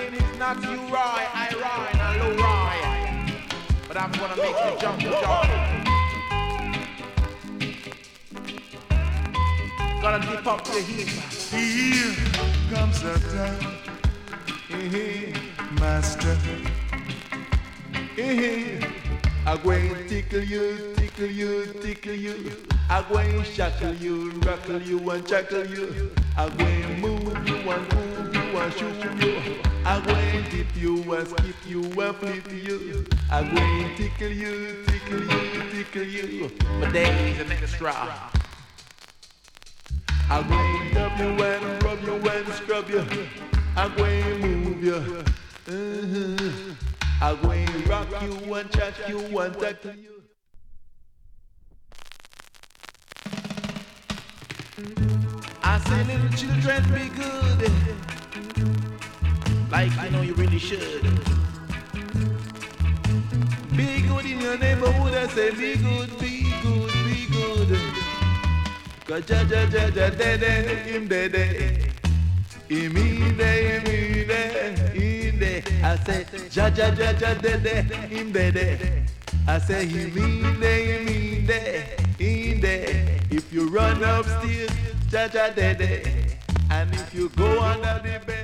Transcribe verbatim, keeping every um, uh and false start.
saying it's not you, Roy, I Roy, and low Roy. But I'm gonna make you jump, jump. Gotta dip up the heat. Here comes the time, hey, master. Hey, I'm going to tickle you, tickle you, tickle you. I'm going to shackle you, rockle you and shackle you. I'm going to move you and move you and shoot you. I'm going to dip you and skip you and flip you. I'm going to tickle you, tickle you, tickle you. But there is an extra. I'm going to dub you and rub you and scrub you. I'm going to move you. Uh-huh. I'm going to rock you and chat you and tackle you. I say little children be good. Like you know you really should. Be good in your neighborhood, I say be good, be good, be good. Cause ja ja ja ja de de him de de. Him in de, him in de, in de. I say ja ja ja ja de de him de de. I say him in de, him in de, in de. If you run upstairs, ja ja de de. And if you go under the bed.